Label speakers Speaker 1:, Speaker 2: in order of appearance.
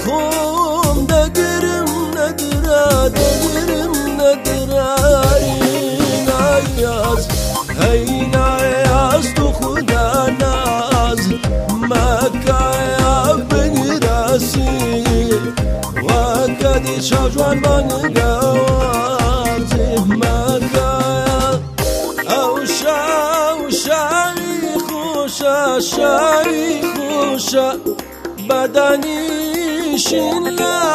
Speaker 1: خون دگرم ندرا دگرم ندرا نایاز هی نایاز تو خدا ناز مکایا بگراسی وکدی شجوان بانگوازی مکایا او شایی خوشا شایی خوشا بدنیشین